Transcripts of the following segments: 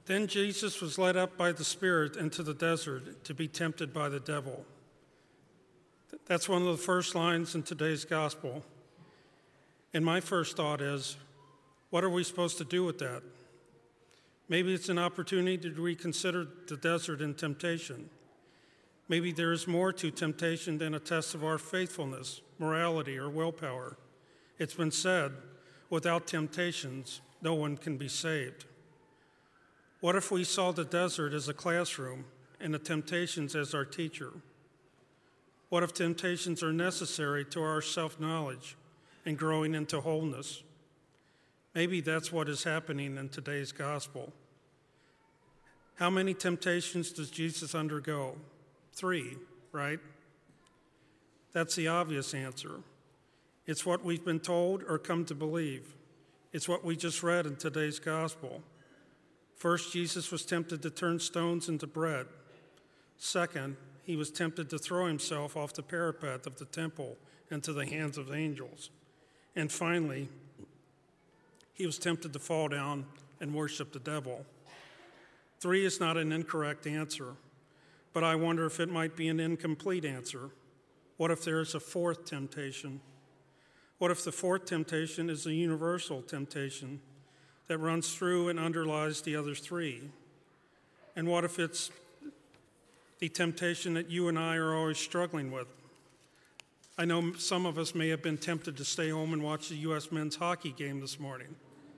Then Jesus was led up by the Spirit into the desert to be tempted by the devil. That's one of the first lines in today's gospel. And my first thought is, what are we supposed to do with that? Maybe it's an opportunity to reconsider the desert and temptation. Maybe there is more to temptation than a test of our faithfulness, morality, or willpower. It's been said, without temptations, no one can be saved. What if we saw the desert as a classroom and the temptations as our teacher? What if temptations are necessary to our self-knowledge and growing into wholeness? Maybe that's what is happening in today's gospel. How many temptations does Jesus undergo? 3, right? That's the obvious answer. It's what we've been told or come to believe. It's what we just read in today's gospel. First, Jesus was tempted to turn stones into bread. Second, he was tempted to throw himself off the parapet of the temple into the hands of angels. And finally, he was tempted to fall down and worship the devil. 3 is not an incorrect answer, but I wonder if it might be an incomplete answer. What if there is a 4th temptation? What if the 4th temptation is a universal temptation that runs through and underlies the other 3? And what if it's the temptation that you and I are always struggling with? I know some of us may have been tempted to stay home and watch the U.S. men's hockey game this morning.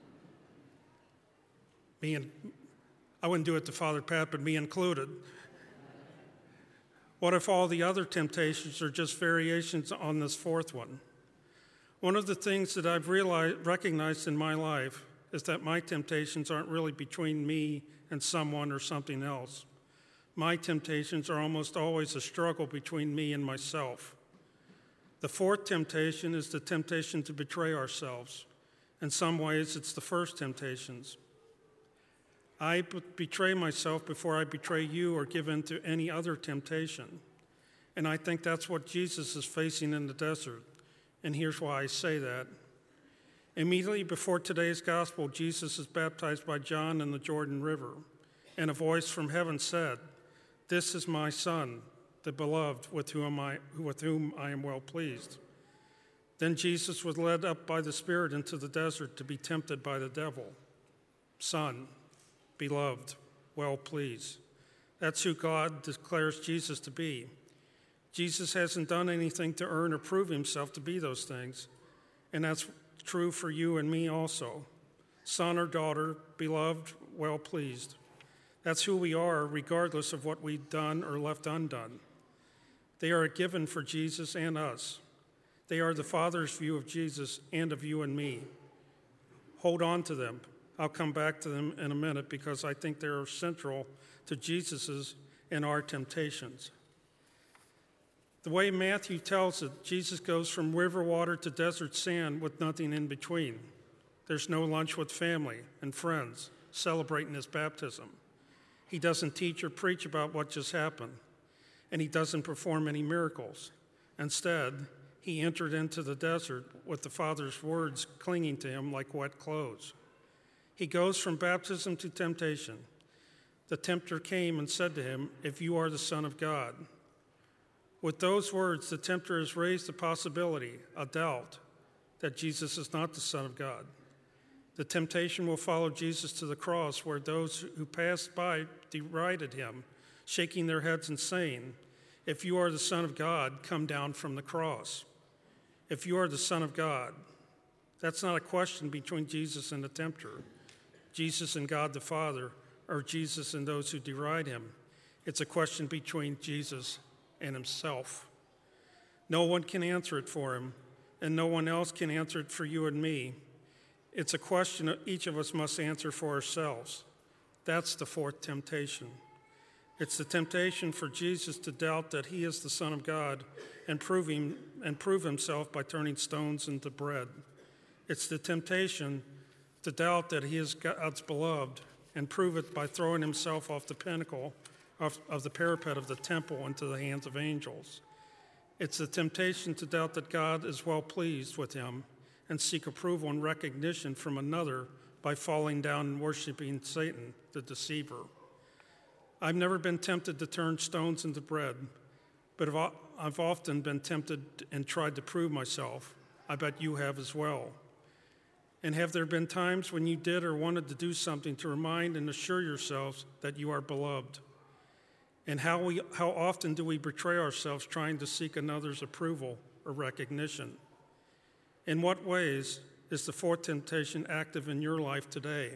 I wouldn't do it to Father Pat, but me included. What if all the other temptations are just variations on this 4th one? One of the things that I've recognized in my life is that my temptations aren't really between me and someone or something else. My temptations are almost always a struggle between me and myself. The 4th temptation is the temptation to betray ourselves. In some ways, it's the first temptations. I betray myself before I betray you or give in to any other temptation. And I think that's what Jesus is facing in the desert. And here's why I say that. Immediately before today's gospel, Jesus is baptized by John in the Jordan River. And a voice from heaven said, "This is my Son, the beloved, with whom I am well pleased." Then Jesus was led up by the Spirit into the desert to be tempted by the devil. Son, beloved, well pleased. That's who God declares Jesus to be. Jesus hasn't done anything to earn or prove himself to be those things, and that's true for you and me also. Son or daughter, beloved, well pleased. That's who we are, regardless of what we've done or left undone. They are a given for Jesus and us. They are the Father's view of Jesus and of you and me. Hold on to them. I'll come back to them in a minute because I think they're central to Jesus's and our temptations. The way Matthew tells it, Jesus goes from river water to desert sand with nothing in between. There's no lunch with family and friends celebrating his baptism. He doesn't teach or preach about what just happened, and he doesn't perform any miracles. Instead, he entered into the desert with the Father's words clinging to him like wet clothes. He goes from baptism to temptation. The tempter came and said to him, "If you are the Son of God." With those words, the tempter has raised the possibility, a doubt, that Jesus is not the Son of God. The temptation will follow Jesus to the cross, where those who passed by derided him, shaking their heads and saying, "If you are the Son of God, come down from the cross." If you are the Son of God, that's not a question between Jesus and the tempter, Jesus and God the Father, or Jesus and those who deride him. It's a question between Jesus and himself. No one can answer it for him, and no one else can answer it for you and me. It's a question that each of us must answer for ourselves. That's the 4th temptation. It's the temptation for Jesus to doubt that he is the Son of God and prove himself by turning stones into bread. It's the temptation to doubt that he is God's beloved and prove it by throwing himself off the pinnacle of the parapet of the temple into the hands of angels. It's the temptation to doubt that God is well pleased with him and seek approval and recognition from another by falling down and worshiping Satan, the deceiver. I've never been tempted to turn stones into bread, but I've often been tempted and tried to prove myself. I bet you have as well. And have there been times when you did or wanted to do something to remind and assure yourselves that you are beloved? And how often do we betray ourselves trying to seek another's approval or recognition? In what ways is the fourth temptation active in your life today?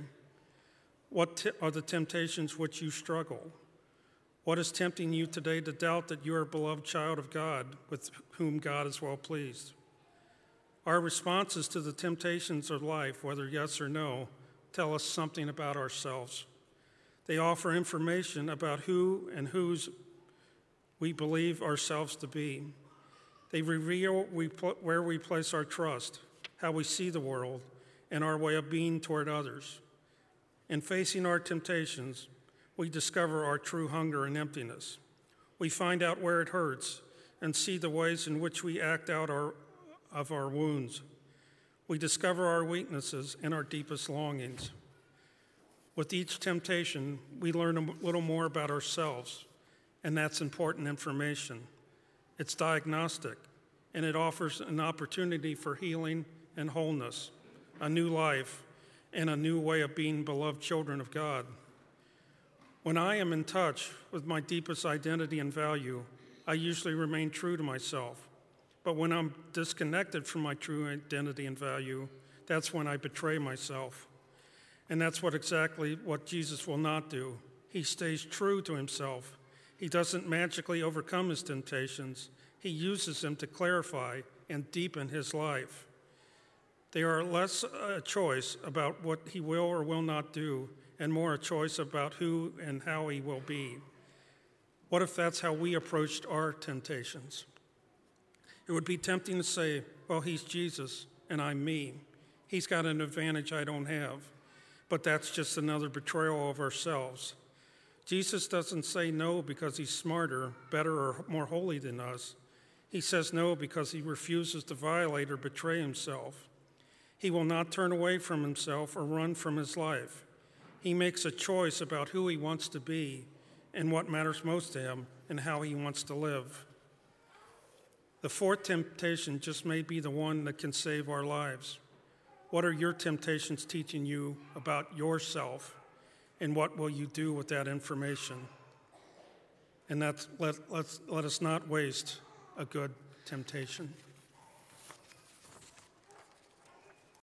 What are the temptations which you struggle? What is tempting you today to doubt that you are a beloved child of God with whom God is well pleased? Our responses to the temptations of life, whether yes or no, tell us something about ourselves. They offer information about who and whose we believe ourselves to be. They reveal where we place our trust, how we see the world, and our way of being toward others. In facing our temptations, we discover our true hunger and emptiness. We find out where it hurts and see the ways in which we act out of our wounds. We discover our weaknesses and our deepest longings. With each temptation, we learn a little more about ourselves, and that's important information. It's diagnostic, and it offers an opportunity for healing and wholeness, a new life, and a new way of being beloved children of God. When I am in touch with my deepest identity and value, I usually remain true to myself. But when I'm disconnected from my true identity and value, that's when I betray myself. And that's exactly what Jesus will not do. He stays true to himself. He doesn't magically overcome his temptations. He uses them to clarify and deepen his life. They are less a choice about what he will or will not do, and more a choice about who and how he will be. What if that's how we approached our temptations? It would be tempting to say, well, he's Jesus and I'm me. He's got an advantage I don't have. But that's just another betrayal of ourselves. Jesus doesn't say no because he's smarter, better, or more holy than us. He says no because he refuses to violate or betray himself. He will not turn away from himself or run from his life. He makes a choice about who he wants to be and what matters most to him and how he wants to live. The fourth temptation just may be the one that can save our lives. What are your temptations teaching you about yourself, and what will you do with that information? And let us not waste a good temptation.